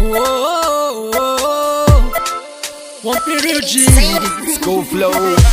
One period G. School flow.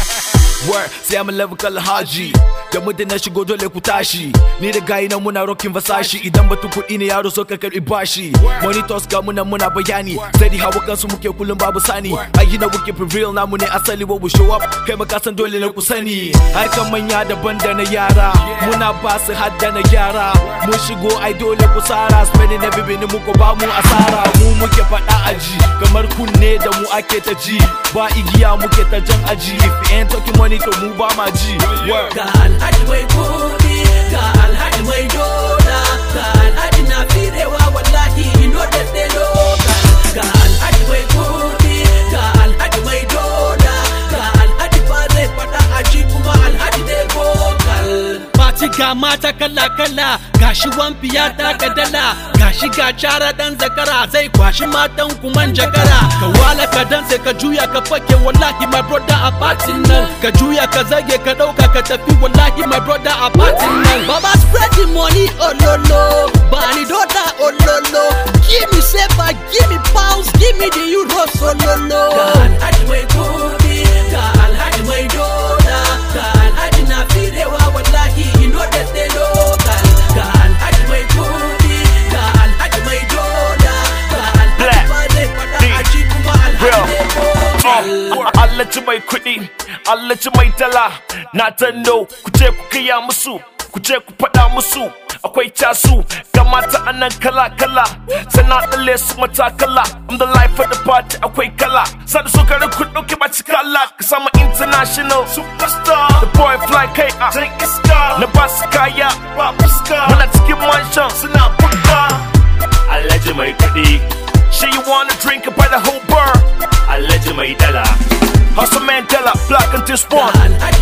Word, sai I'm a level kala haji. Da muddin na shigo dole ku tashi. Ni da gayi na muna rockin Versace. Idan batu kuɗi ne yaro so ka karɓi bashi. Monitors ga muna bayani. Steady hawa kansu muke kullum babu sani. Ayi na wuke prevail namu ne asali wa we show up. Kai makasan dole na ku sani. Harkan manya daban da na yara. Muna ba su hadda na gyara. Mun shigo ai dole ku sara. Spending every minute muku ba mu asara. Mu muke faɗa aji. Kamar kunne da mu ake ta ji. Ba igiya muke ta jan aji. If you ain't talking money to mu ba ma ji. Ga alhaji mai kudi, ga alhaji mai dola, ga alhaji na firewa wallahi ino da stay local. Ga alhaji mai kudi, ga alhaji mai dola, ga alhaji ba zai fada aji kuma alhaji dai vocal. Fati ga mata kala kala, gashi wamfiya ta kadala, gashi ga cara dan zakara zai kwashi matan kuman jakara. Ka wala ka dan sai ka juya ka fake wallahi my brother a party nan. Ka juya ka zage ka dauka ka tafi wallahi my brother a party nan. Baba spread the money oh lolo, bani dollar oh lolo. Give me silver, give me pounds, give me the euros oh lolo. Ga alhaji mai kudi, ga alhaji mai dollar, ga alhaji na firewa wallahi ino da stay local. Ga alhaji mai kudi, ga alhaji mai dollar, ga alhaji ba zai fada aji kuma alhaji dai vocal. Alhaji mai kuɗi, alhaji mai dala. Na tando, ku je ku kaya musu, ku je ku faɗa musu. Akwai casu, ga mata anan kala-kala. Sana ɗalle su matakala. I'm the life of the party, akwai kala. Sada so garin ku ɗauki ba cikala. Ka sama international superstar. The boy fly kai a jan iska. Na ba su kaya, ba fuska. Muna cikin mansion, suna buga. Alhaji mai kuɗi. Sure you wanna drink it by the whole bar. Alhaji mai dala. Hustle Mandela, black and this one.